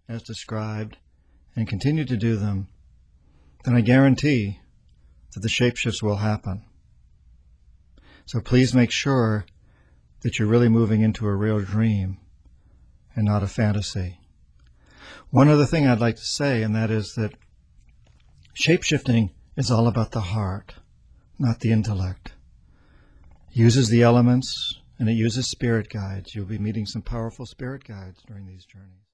as described and continue to do them, then I guarantee that the shapeshifts will happen. So please make sure that you're really moving into a real dream and not a fantasy. One other thing I'd like to say, and that is that shapeshifting is all about the heart, not the intellect. It uses the elements and it uses spirit guides. You'll be meeting some powerful spirit guides during these journeys.